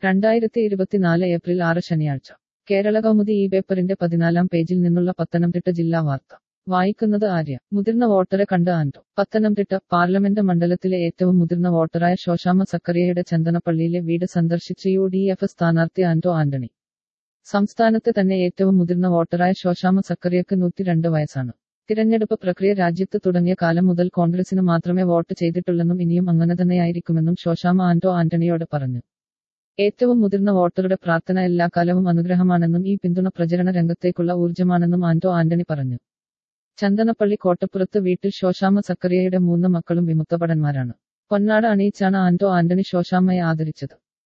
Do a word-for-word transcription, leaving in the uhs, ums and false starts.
രണ്ടായിരത്തി ഇരുപത്തിനാല് ഏപ്രിൽ ആറ് ശനിയാഴ്ച കേരള കൗമുദി ഈ പേപ്പറിന്റെ പതിനാലാം പേജിൽ നിന്നുള്ള പത്തനംതിട്ട ജില്ലാ വാർത്ത വായിക്കുന്നത് ആര്യ. മുതിർന്ന വോട്ടറെ കണ്ട് ആന്റോ. പത്തനംതിട്ട പാർലമെന്റ് മണ്ഡലത്തിലെ ഏറ്റവും മുതിർന്ന വോട്ടറായ ശോശാമ്മ സക്കറിയയുടെ ചന്ദനപ്പള്ളിയിലെ വീട് സന്ദർശിച്ച് യു ഡി എഫ് സ്ഥാനാർത്ഥി ആന്റോ ആന്റണി. സംസ്ഥാനത്തെ തന്നെ ഏറ്റവും മുതിർന്ന വോട്ടറായ ശോശാമ്മ സക്കറിയക്ക് നൂറ്റിരണ്ട് വയസ്സാണ്. തിരഞ്ഞെടുപ്പ് പ്രക്രിയ രാജ്യത്ത് തുടങ്ങിയ കാലം മുതൽ കോൺഗ്രസിന് മാത്രമേ വോട്ട് ചെയ്തിട്ടുള്ളെന്നും ഇനിയും അങ്ങനെ തന്നെയായിരിക്കുമെന്നും ശോശാമ്മ ആന്റോ ആന്റണിയോട് പറഞ്ഞു. ഏറ്റവും മുതിർന്ന വോട്ടറുടെ പ്രാർത്ഥന എല്ലാ കാലവും അനുഗ്രഹമാണെന്നും ഈ പിന്തുണ പ്രചരണ രംഗത്തേക്കുള്ള ഊർജ്ജമാണെന്നും ആന്റോ ആന്റണി പറഞ്ഞു. ചന്ദനപ്പള്ളി കോട്ടപ്പുറത്ത് വീട്ടിൽ ശോശാമ്മ സക്കറിയയുടെ മൂന്ന് മക്കളും വിമുക്തഭടന്മാരാണ്. പൊന്നാട അണിയിച്ചാണ് ആന്റോ ആന്റണി ശോശാമ്മയെ ആദരിച്ചത്.